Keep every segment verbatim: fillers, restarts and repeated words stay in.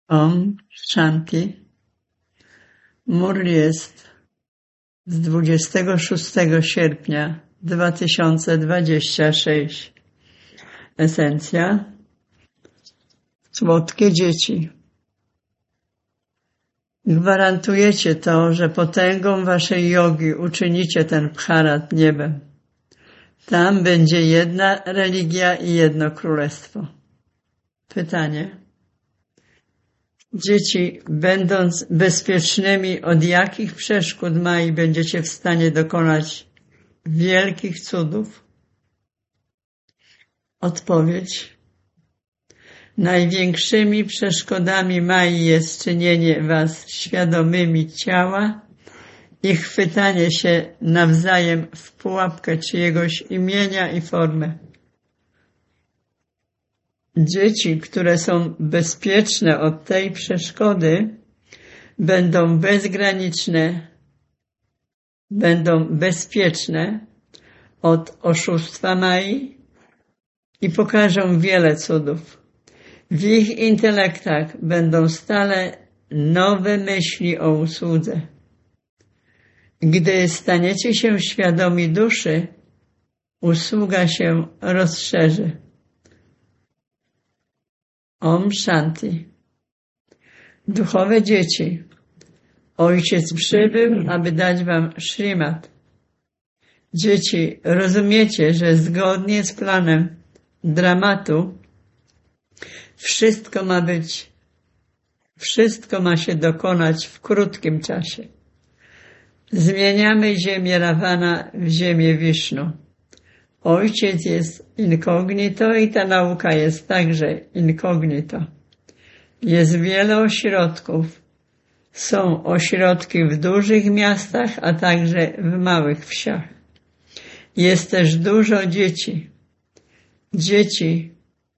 Om Shanti. Murli jest z dwudziestego szóstego sierpnia dwa tysiące dwudziestego szóstego. Esencja. Słodkie dzieci. Gwarantujecie to, że potęgą waszej jogi uczynicie ten bharat niebem. Tam będzie jedna religia i jedno królestwo. Pytanie. Dzieci, będąc bezpiecznymi od jakich przeszkód Mai będziecie w stanie dokonać wielkich cudów? Odpowiedź. Największymi przeszkodami Mai jest czynienie was świadomymi ciała i chwytanie się nawzajem w pułapkę czyjegoś imienia i formy. Dzieci, które są bezpieczne od tej przeszkody, będą bezgraniczne, będą bezpieczne od oszustwa Mai i pokażą wiele cudów. W ich intelektach będą stale nowe myśli o usłudze. Gdy staniecie się świadomi duszy, usługa się rozszerzy. Om Shanti. Duchowe dzieci, Ojciec przybył, aby dać wam szrimat. Dzieci, rozumiecie, że zgodnie z planem dramatu wszystko ma być, wszystko ma się dokonać w krótkim czasie. Zmieniamy ziemię Rawana w ziemię Wisznu. Ojciec jest incognito i ta nauka jest także incognito. Jest wiele ośrodków. Są ośrodki w dużych miastach, a także w małych wsiach. Jest też dużo dzieci. Dzieci,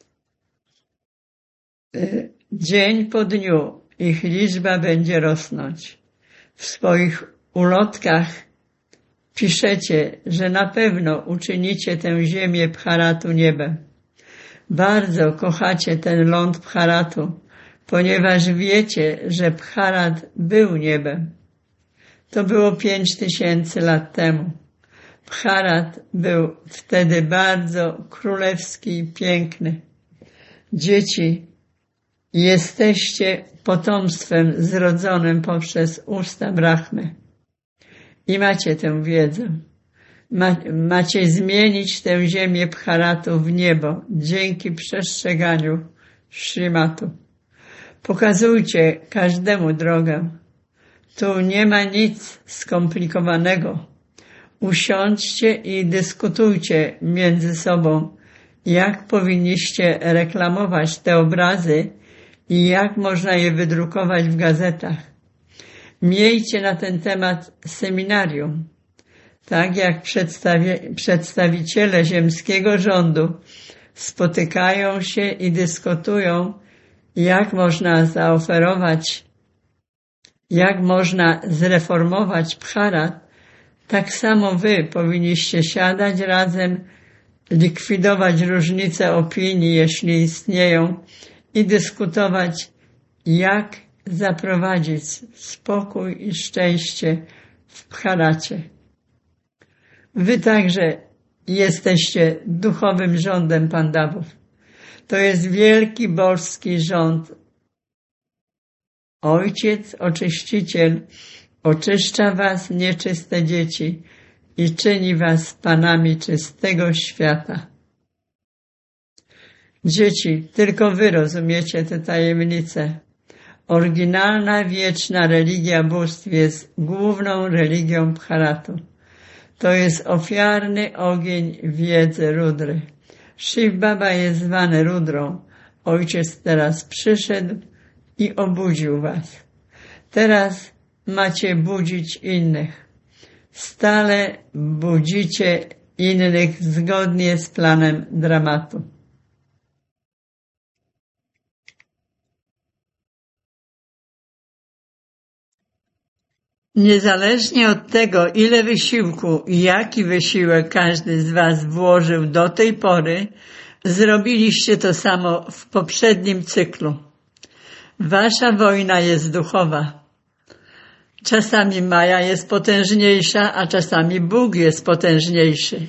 dzień po dniu ich liczba będzie rosnąć. W swoich ulotkach piszecie, że na pewno uczynicie tę ziemię Bharatu niebem. Bardzo kochacie ten ląd Bharatu, ponieważ wiecie, że Bharat był niebem. To było pięć tysięcy lat temu. Bharat był wtedy bardzo królewski i piękny. Dzieci, jesteście potomstwem zrodzonym poprzez usta Brahmy. I macie tę wiedzę. Ma, macie zmienić tę ziemię Bharatu w niebo dzięki przestrzeganiu Śrimatu. Pokazujcie każdemu drogę. Tu nie ma nic skomplikowanego. Usiądźcie i dyskutujcie między sobą, jak powinniście reklamować te obrazy i jak można je wydrukować w gazetach. Miejcie na ten temat seminarium. Tak jak przedstawi- przedstawiciele ziemskiego rządu spotykają się i dyskutują, jak można zaoferować, jak można zreformować Bharat, tak samo wy powinniście siadać razem, likwidować różnice opinii, jeśli istnieją, i dyskutować, jak zaprowadzić spokój i szczęście w Bharacie. Wy także jesteście duchowym rządem Pandawów. To jest wielki boski rząd. Ojciec, oczyściciel, oczyszcza was, nieczyste dzieci, i czyni was panami czystego świata. Dzieci, tylko wy rozumiecie te tajemnice. Oryginalna, wieczna religia bóstw jest główną religią Bharatu. To jest ofiarny ogień wiedzy Rudry. Shiv Baba jest zwany Rudrą. Ojciec teraz przyszedł i obudził was. Teraz macie budzić innych. Stale budzicie innych zgodnie z planem dramatu. Niezależnie od tego, ile wysiłku i jaki wysiłek każdy z was włożył do tej pory, zrobiliście to samo w poprzednim cyklu. Wasza wojna jest duchowa. Czasami Maja jest potężniejsza, a czasami Bóg jest potężniejszy.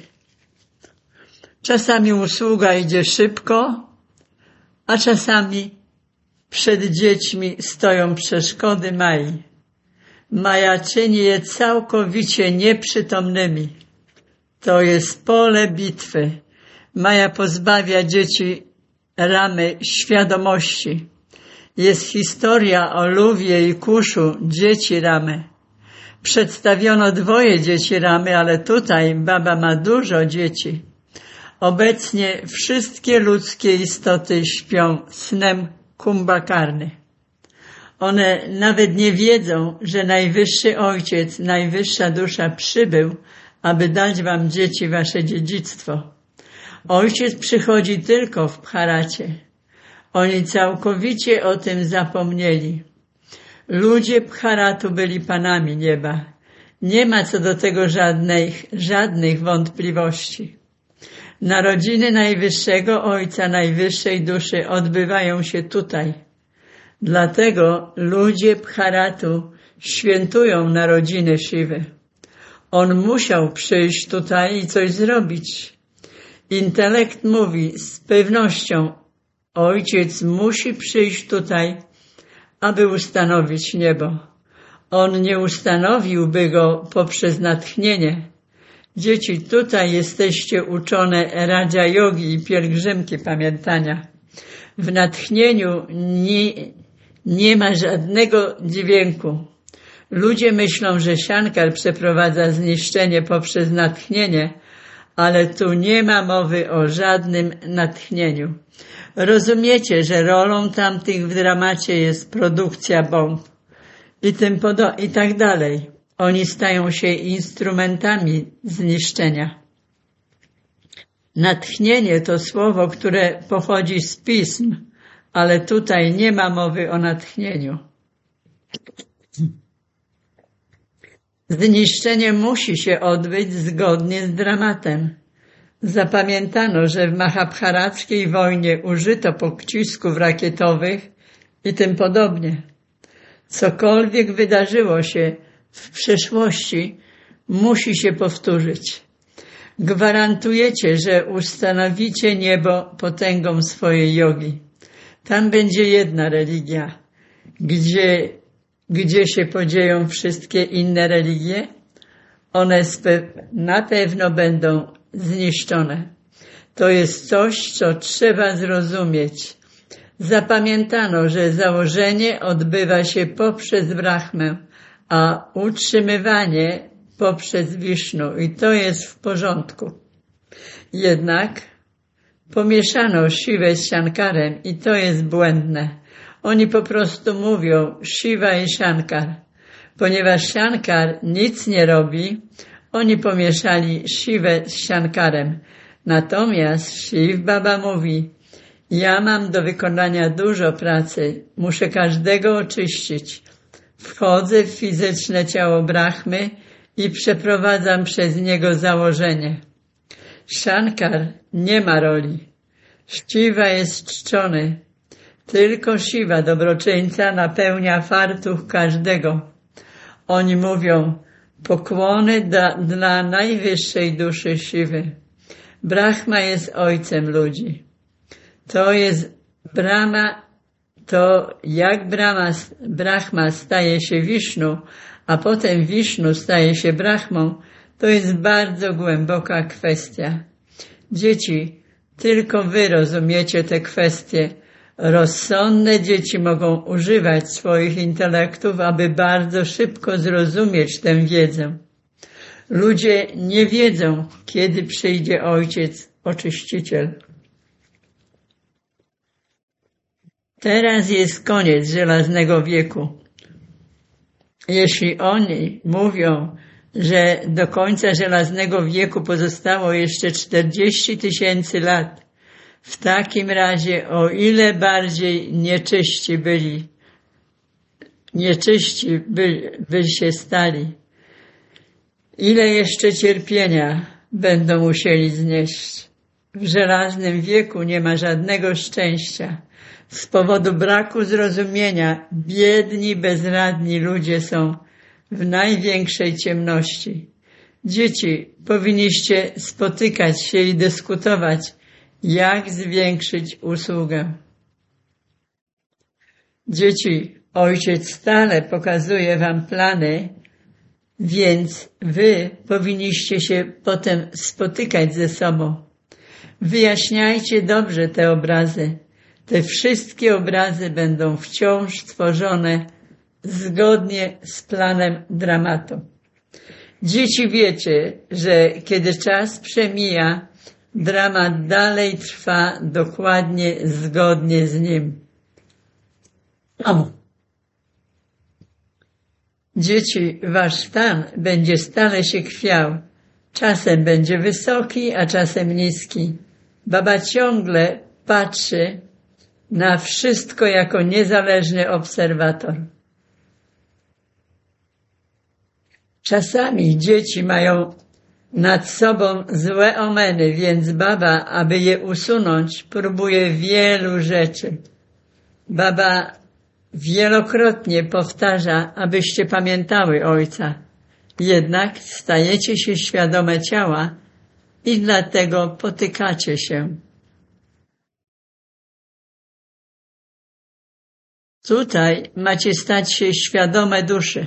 Czasami usługa idzie szybko, a czasami przed dziećmi stoją przeszkody Mai. Maja czyni je całkowicie nieprzytomnymi. To jest pole bitwy. Maja pozbawia dzieci ramy świadomości. Jest historia o Luwie i Kuszu, dzieci ramy. Przedstawiono dwoje dzieci ramy, ale tutaj baba ma dużo dzieci. Obecnie wszystkie ludzkie istoty śpią snem Kumbhakarny. One nawet nie wiedzą, że Najwyższy Ojciec, Najwyższa Dusza przybył, aby dać wam dzieci wasze dziedzictwo. Ojciec przychodzi tylko w Bharacie. Oni całkowicie o tym zapomnieli. Ludzie Bharatu byli panami nieba. Nie ma co do tego żadnych, żadnych wątpliwości. Narodziny Najwyższego Ojca, Najwyższej Duszy odbywają się tutaj. Dlatego ludzie Bharatu świętują narodziny Siwy. On musiał przyjść tutaj i coś zrobić. Intelekt mówi z pewnością, Ojciec musi przyjść tutaj, aby ustanowić niebo. On nie ustanowiłby go poprzez natchnienie. Dzieci, tutaj jesteście uczone Raja Yogi i pielgrzymki pamiętania. W natchnieniu nie, nie ma żadnego dźwięku. Ludzie myślą, że Shankar przeprowadza zniszczenie poprzez natchnienie, ale tu nie ma mowy o żadnym natchnieniu. Rozumiecie, że rolą tamtych w dramacie jest produkcja bomb i tym podo- i tak dalej. Oni stają się instrumentami zniszczenia. Natchnienie to słowo, które pochodzi z pism, ale tutaj nie ma mowy o natchnieniu. Zniszczenie musi się odbyć zgodnie z dramatem. Zapamiętano, że w mahabharackiej wojnie użyto pocisków rakietowych i tym podobnie. Cokolwiek wydarzyło się w przeszłości, musi się powtórzyć. Gwarantujecie, że ustanowicie niebo potęgą swojej jogi. Tam będzie jedna religia. Gdzie, gdzie się podzieją wszystkie inne religie? One na pewno będą zniszczone. To jest coś, co trzeba zrozumieć. Zapamiętano, że założenie odbywa się poprzez Brahmę, a utrzymywanie poprzez Wisznu i to jest w porządku. Jednak pomieszano Siwę z Shankarem i to jest błędne. Oni po prostu mówią Siwa i Shankar. Ponieważ Shankar nic nie robi, oni pomieszali Siwę z Shankarem. Natomiast Shiv Baba mówi, ja mam do wykonania dużo pracy, muszę każdego oczyścić. Wchodzę w fizyczne ciało Brahmy i przeprowadzam przez niego założenie. Shankar nie ma roli. Shiva jest czczony. Tylko Shiva, dobroczyńca, napełnia fartuch każdego. Oni mówią, pokłony da, dla najwyższej duszy Siwy. Brahma jest ojcem ludzi. To jest Brahma, to jak Brahma, Brahma staje się Wisznu, a potem Wisznu staje się Brahmą, to jest bardzo głęboka kwestia. Dzieci, tylko wy rozumiecie te kwestie. Rozsądne dzieci mogą używać swoich intelektów, aby bardzo szybko zrozumieć tę wiedzę. Ludzie nie wiedzą, kiedy przyjdzie Ojciec, Oczyściciel. Teraz jest koniec żelaznego wieku. Jeśli oni mówią, że do końca żelaznego wieku pozostało jeszcze czterdzieści tysięcy lat, w takim razie o ile bardziej nieczyści byli, nieczyści by, by się stali, ile jeszcze cierpienia będą musieli znieść. W żelaznym wieku nie ma żadnego szczęścia. Z powodu braku zrozumienia biedni, bezradni ludzie są w największej ciemności. Dzieci, powinniście spotykać się i dyskutować, jak zwiększyć usługę. Dzieci, ojciec stale pokazuje wam plany, więc wy powinniście się potem spotykać ze sobą. Wyjaśniajcie dobrze te obrazy. Te wszystkie obrazy będą wciąż tworzone zgodnie z planem dramatu. Dzieci, wiecie, że kiedy czas przemija, dramat dalej trwa dokładnie zgodnie z nim. O. Dzieci, wasz stan będzie stale się chwiał. Czasem będzie wysoki, a czasem niski. Baba ciągle patrzy na wszystko jako niezależny obserwator. Czasami dzieci mają nad sobą złe omeny, więc baba, aby je usunąć, próbuje wielu rzeczy. Baba wielokrotnie powtarza, abyście pamiętały Ojca. Jednak stajecie się świadome ciała i dlatego potykacie się. Tutaj macie stać się świadome duszy.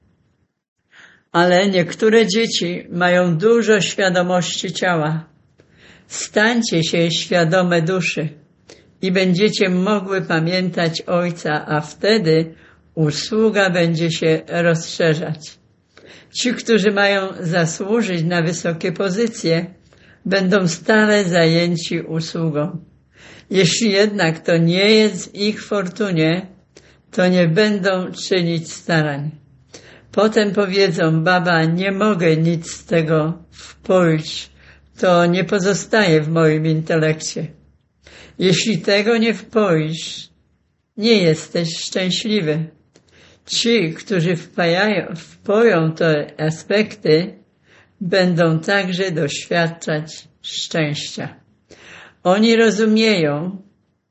Ale niektóre dzieci mają dużo świadomości ciała. Stańcie się świadome duszy i będziecie mogły pamiętać Ojca, a wtedy usługa będzie się rozszerzać. Ci, którzy mają zasłużyć na wysokie pozycje, będą stale zajęci usługą. Jeśli jednak to nie jest w ich fortunie, to nie będą czynić starań. Potem powiedzą, baba, nie mogę nic z tego wpoić, to nie pozostaje w moim intelekcie. Jeśli tego nie wpoisz, nie jesteś szczęśliwy. Ci, którzy wpajają, wpoją te aspekty, będą także doświadczać szczęścia. Oni rozumieją,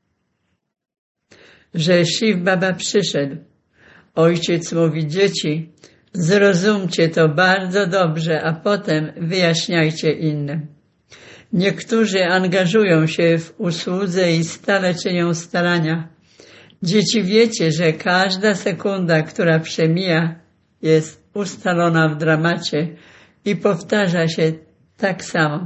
że Shiv Baba przyszedł. Ojciec mówi, dzieci, zrozumcie to bardzo dobrze, a potem wyjaśniajcie innym. Niektórzy angażują się w usłudze i stale czynią starania. Dzieci, wiecie, że każda sekunda, która przemija, jest ustalona w dramacie i powtarza się tak samo.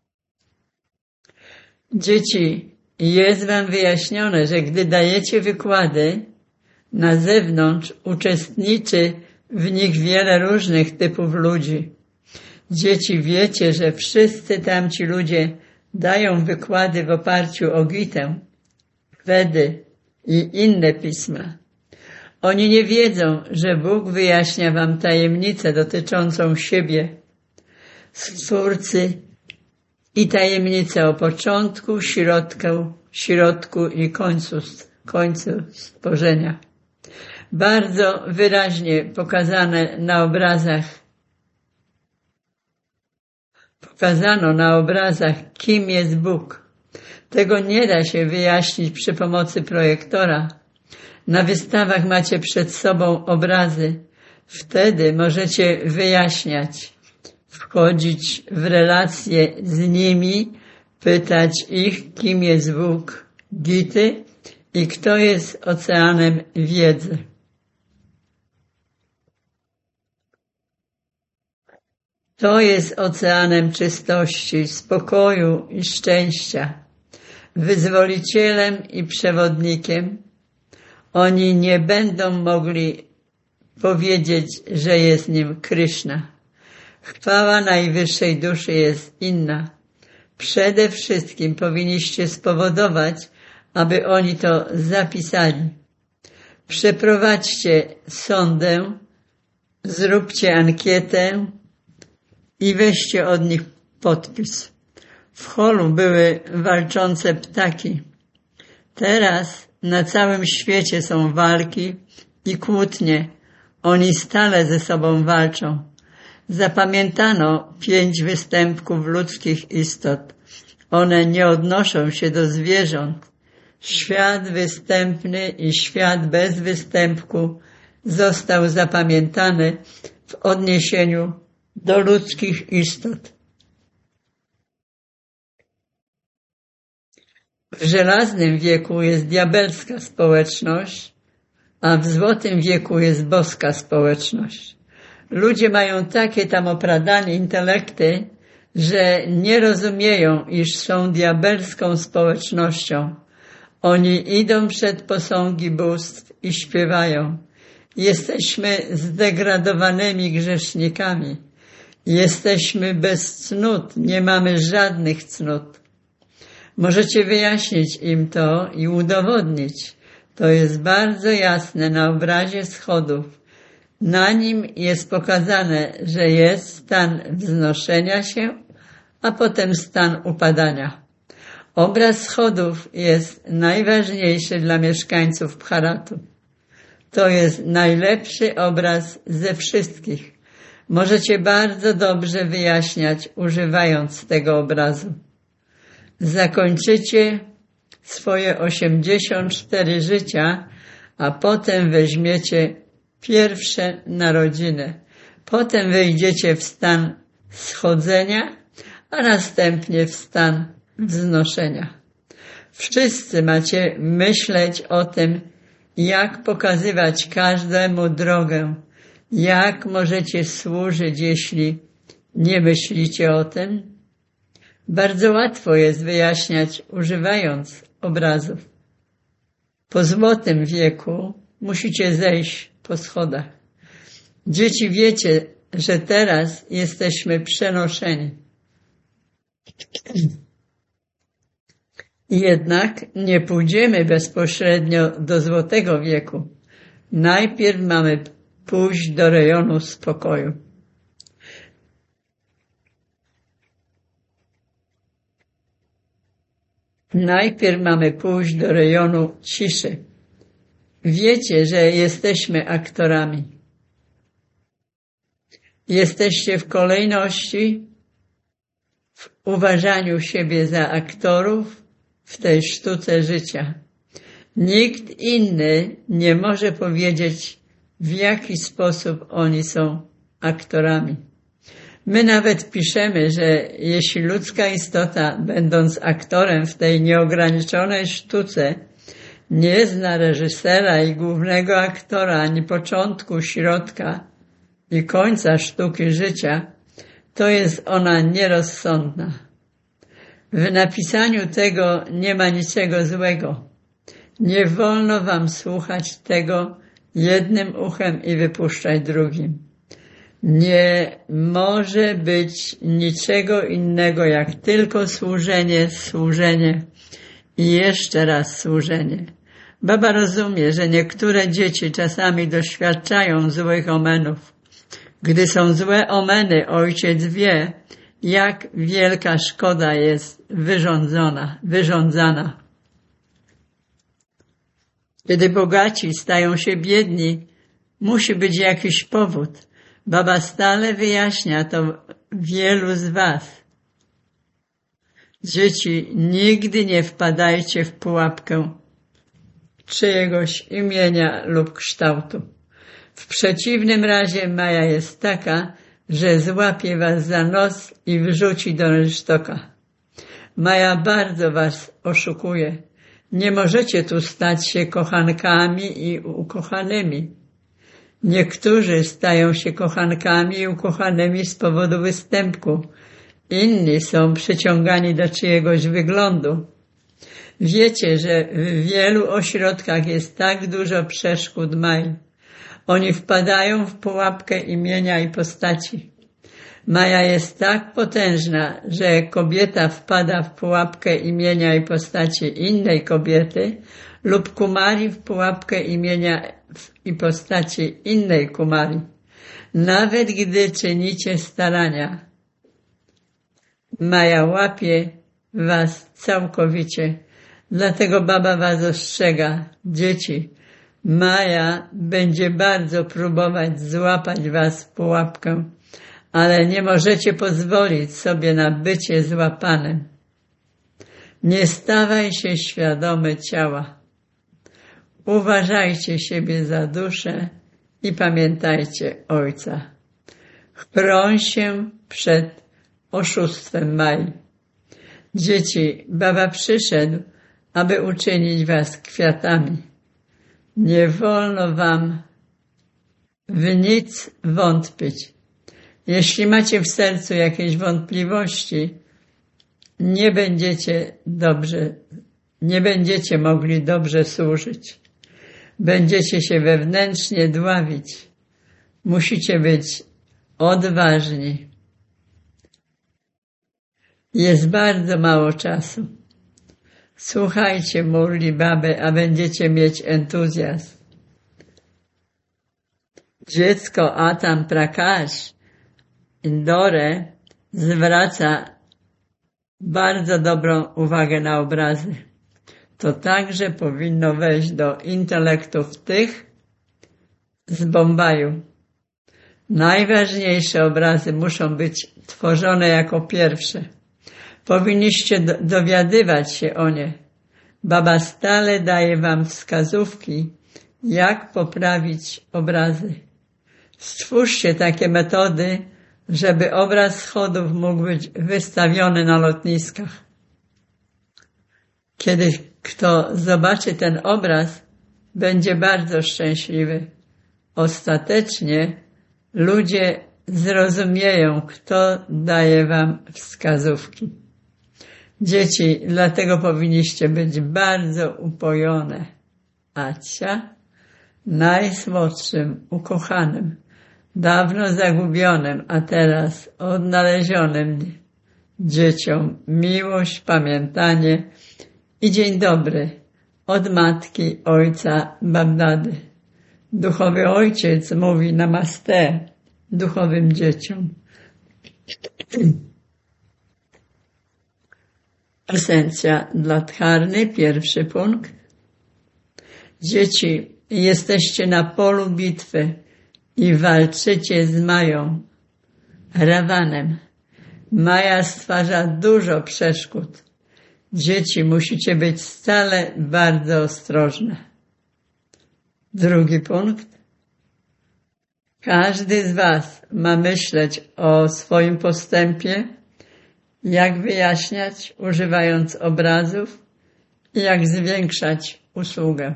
Dzieci, jest wam wyjaśnione, że gdy dajecie wykłady, na zewnątrz uczestniczy w nich wiele różnych typów ludzi. Dzieci, wiecie, że wszyscy tamci ludzie dają wykłady w oparciu o Gitę, Wedy i inne pisma. Oni nie wiedzą, że Bóg wyjaśnia wam tajemnicę dotyczącą siebie, Stwórcy i tajemnicę o początku, środku, środku i końcu, końcu stworzenia. Bardzo wyraźnie pokazane na obrazach, pokazano na obrazach, kim jest Bóg. Tego nie da się wyjaśnić przy pomocy projektora. Na wystawach macie przed sobą obrazy. Wtedy możecie wyjaśniać, wchodzić w relacje z nimi, pytać ich, kim jest Bóg Gity i kto jest oceanem wiedzy. To jest oceanem czystości, spokoju i szczęścia, wyzwolicielem i przewodnikiem. Oni nie będą mogli powiedzieć, że jest nim Kryszna. Chwała najwyższej duszy jest inna. Przede wszystkim powinniście spowodować, aby oni to zapisali. Przeprowadźcie sondę, zróbcie ankietę i weźcie od nich podpis. W holu były walczące ptaki. Teraz na całym świecie są walki i kłótnie. Oni stale ze sobą walczą. Zapamiętano pięć występków ludzkich istot. One nie odnoszą się do zwierząt. świat występny i świat bez występku został zapamiętany w odniesieniu do ludzkich istot. W żelaznym wieku jest diabelska społeczność, a w złotym wieku jest boska społeczność. Ludzie mają takie tam opradane intelekty, że nie rozumieją, iż są diabelską społecznością. Oni idą przed posągi bóstw i śpiewają: jesteśmy zdegradowanymi grzesznikami. Jesteśmy bez cnót, nie mamy żadnych cnót. Możecie wyjaśnić im to i udowodnić. To jest bardzo jasne na obrazie schodów. Na nim jest pokazane, że jest stan wznoszenia się, a potem stan upadania. Obraz schodów jest najważniejszy dla mieszkańców Bharatu. To jest najlepszy obraz ze wszystkich. Możecie bardzo dobrze wyjaśniać, używając tego obrazu. Zakończycie swoje osiemdziesiąt cztery życia, a potem weźmiecie pierwsze narodziny. Potem wejdziecie w stan schodzenia, a następnie w stan wznoszenia. Wszyscy macie myśleć o tym, jak pokazywać każdemu drogę, jak możecie służyć, jeśli nie myślicie o tym. Bardzo łatwo jest wyjaśniać, używając obrazów. Po złotym wieku musicie zejść po schodach. Dzieci, wiecie, że teraz jesteśmy przenoszeni. Jednak nie pójdziemy bezpośrednio do złotego wieku. Najpierw mamy pójść do rejonu spokoju. Najpierw mamy pójść do rejonu ciszy. Wiecie, że jesteśmy aktorami. Jesteście w kolejności w uważaniu siebie za aktorów w tej sztuce życia. Nikt inny nie może powiedzieć, w jaki sposób oni są aktorami. My nawet piszemy, że jeśli ludzka istota, będąc aktorem w tej nieograniczonej sztuce, nie zna reżysera i głównego aktora, ani początku, środka i końca sztuki życia, to jest ona nierozsądna. W napisaniu tego nie ma niczego złego. Nie wolno wam słuchać tego jednym uchem i wypuszczać drugim. Nie może być niczego innego jak tylko służenie, służenie i jeszcze raz służenie. Baba rozumie, że niektóre dzieci czasami doświadczają złych omenów. Gdy są złe omeny, ojciec wie, jak wielka szkoda jest wyrządzona, wyrządzana. Kiedy bogaci stają się biedni, musi być jakiś powód. Baba stale wyjaśnia to wielu z was. Dzieci, nigdy nie wpadajcie w pułapkę czyjegoś imienia lub kształtu. W przeciwnym razie Maja jest taka, że złapie was za nos i wrzuci do rynsztoka. Maja bardzo was oszukuje. Nie możecie tu stać się kochankami i ukochanymi. Niektórzy stają się kochankami i ukochanymi z powodu występku. Inni są przyciągani do czyjegoś wyglądu. Wiecie, że w wielu ośrodkach jest tak dużo przeszkód Mai. Oni wpadają w pułapkę imienia i postaci. Maja jest tak potężna, że kobieta wpada w pułapkę imienia i postaci innej kobiety lub kumari w pułapkę imienia i postaci innej kumari. Nawet gdy czynicie starania, Maja łapie was całkowicie. Dlatego baba was ostrzega, dzieci, Maja będzie bardzo próbować złapać was w pułapkę, ale nie możecie pozwolić sobie na bycie złapanym. Nie stawaj się świadomy ciała. Uważajcie siebie za duszę i pamiętajcie Ojca. Chroń się przed oszustwem Mai. Dzieci, Baba przyszedł, aby uczynić was kwiatami. Nie wolno wam w nic wątpić. Jeśli macie w sercu jakieś wątpliwości, nie będziecie dobrze, nie będziecie mogli dobrze służyć. Będziecie się wewnętrznie dławić. Musicie być odważni. Jest bardzo mało czasu. Słuchajcie Murli Baby, a będziecie mieć entuzjazm. Dziecko Atam Prakash Indore zwraca bardzo dobrą uwagę na obrazy. To także powinno wejść do intelektów tych z Bombaju. Najważniejsze obrazy muszą być tworzone jako pierwsze. Powinniście do, dowiadywać się o nie. Baba stale daje wam wskazówki, jak poprawić obrazy. Stwórzcie takie metody, żeby obraz schodów mógł być wystawiony na lotniskach. Kiedy kto zobaczy ten obraz, będzie bardzo szczęśliwy. Ostatecznie ludzie zrozumieją, kto daje wam wskazówki. Dzieci, dlatego powinniście być bardzo upojone. Acia, najsłodszym, ukochanym, dawno zagubionym, a teraz odnalezionym dzieciom miłość, pamiętanie i dzień dobry od matki, ojca, Babdady. Duchowy ojciec mówi namaste duchowym dzieciom. Esencja dla Dharny, pierwszy punkt. Dzieci, jesteście na polu bitwy i walczycie z Mają, Rawanem. Maja stwarza dużo przeszkód. Dzieci, musicie być stale bardzo ostrożne. Drugi punkt. Każdy z was ma myśleć o swoim postępie, jak wyjaśniać, używając obrazów i jak zwiększać usługę.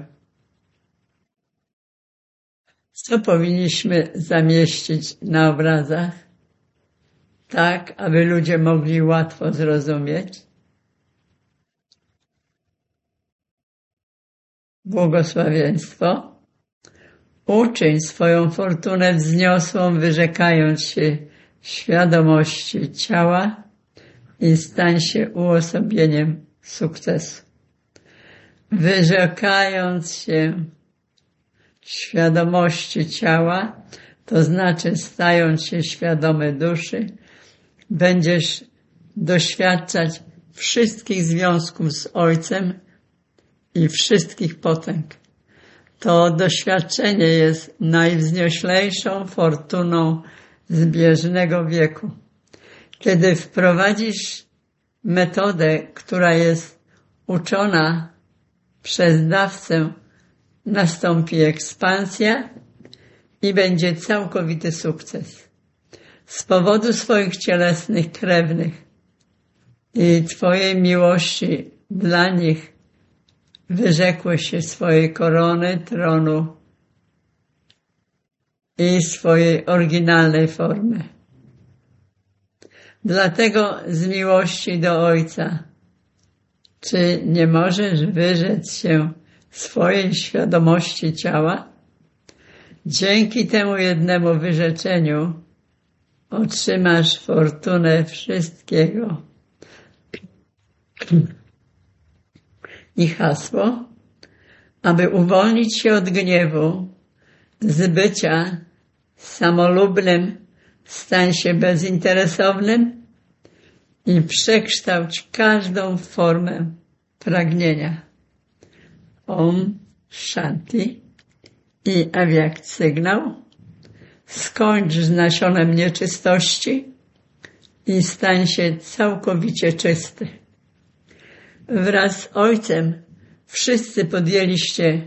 Co powinniśmy zamieścić na obrazach, tak aby ludzie mogli łatwo zrozumieć? Błogosławieństwo. Uczyń swoją fortunę wzniosłą, wyrzekając się świadomości ciała i stań się uosobieniem sukcesu. Wyrzekając się świadomości ciała, to znaczy stając się świadomy duszy, będziesz doświadczać wszystkich związków z Ojcem i wszystkich potęg. To doświadczenie jest najwznioślejszą fortuną zbieżnego wieku. Kiedy wprowadzisz metodę, która jest uczona przez dawcę, nastąpi ekspansja i będzie całkowity sukces. Z powodu swoich cielesnych krewnych i Twojej miłości dla nich wyrzekłeś się swojej korony, tronu i swojej oryginalnej formy. Dlatego z miłości do Ojca, czy nie możesz wyrzec się swojej świadomości ciała? Dzięki temu jednemu wyrzeczeniu otrzymasz fortunę wszystkiego. I hasło, aby uwolnić się od gniewu, z bycia samolubnym, stań się bezinteresownym i przekształć każdą formę pragnienia. Om Shanti i awiakt sygnał. Skończ z nasionem nieczystości i stań się całkowicie czysty. wraz z ojcem wszyscy podjęliście,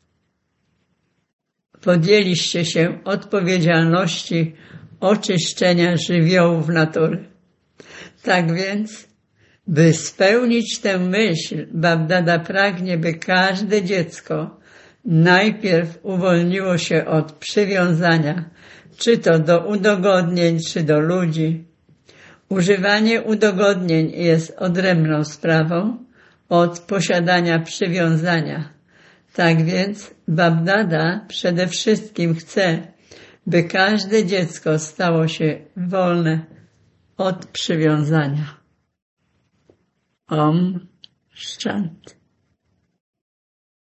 podjęliście się odpowiedzialności oczyszczenia żywiołów natury. Tak więc, by spełnić tę myśl, Bab-Dada pragnie, by każde dziecko najpierw uwolniło się od przywiązania, czy to do udogodnień, czy do ludzi. Używanie udogodnień jest odrębną sprawą od posiadania przywiązania. Tak więc Bab-Dada przede wszystkim chce, by każde dziecko stało się wolne od przywiązania. Om Shanti.